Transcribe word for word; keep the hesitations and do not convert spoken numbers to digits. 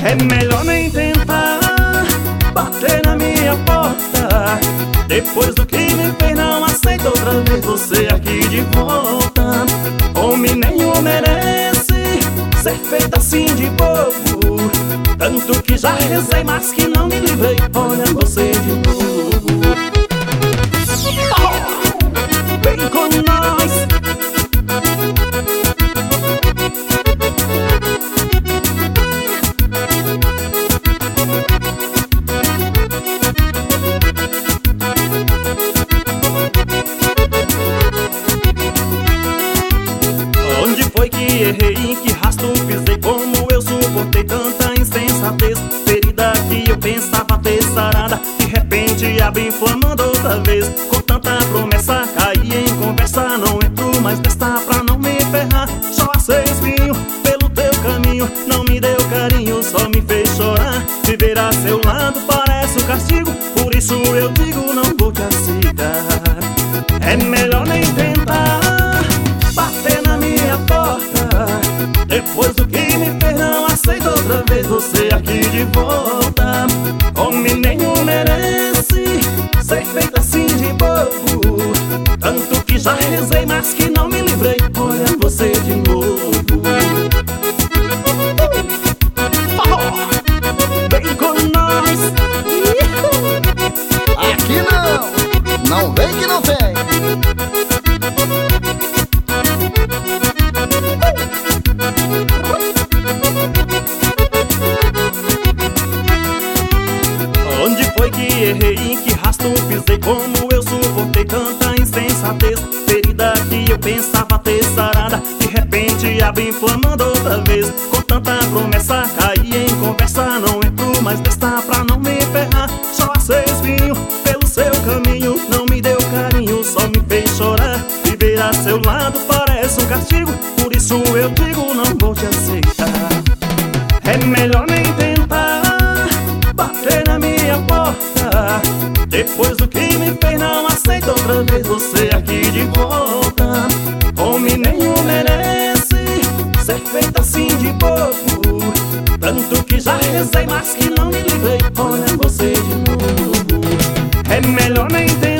É melhor nem tentar bater na minha porta. Depois do que me fez, não aceito outra vez você aqui de volta. Homem nenhum merece ser feito assim de bobo. Tanto que já rezei, mas que não me livrei. Olha você de novo. Oh, vem com nós. Onde foi que errei? Que rastro pisei? Como eu suportei tanta insensatez? Ferida que eu pensava ter sarada, de repente abre inflamando outra vez. Com tanta promessa caí em conversa, não entro mais nesta pra não me ferrar. Só aceio espinho pelo teu caminho, não me deu carinho, só me fez chorar. Viver a seu lado parece um castigo, por isso eu digo não vou te aceitar. É melhor nem tentar bater na minha porta. Depois do que me fez, não aceito outra vez você aqui de volta. Homem nenhum merece ser feito assim de bobo. Tanto que já rezei, mas que não me livrei. Olha você de novo. Oh, vem com nós. Aqui não, não vem que não vem. Onde foi que errei? Que rastro pisei? Como eu suportei tanta insensatez? Ferida que eu pensava ter sarada, de repente abre inflamando outra vez. Com tanta promessa caí em conversa, não entro mais nesta pra não me ferrar. Só aceio espinho pelo seu caminho, não me deu carinho, só me fez chorar. Viver a seu lado parece um castigo, por isso eu digo não vou te aceitar. É melhor nem tentar bater na minha porta. Depois do que me fez, não aceito outra vez você aqui de volta. Homem nenhum merece ser feito assim de bobo. Tanto que já rezei, mas que não me livrei. Olha você de novo. É melhor nem tentar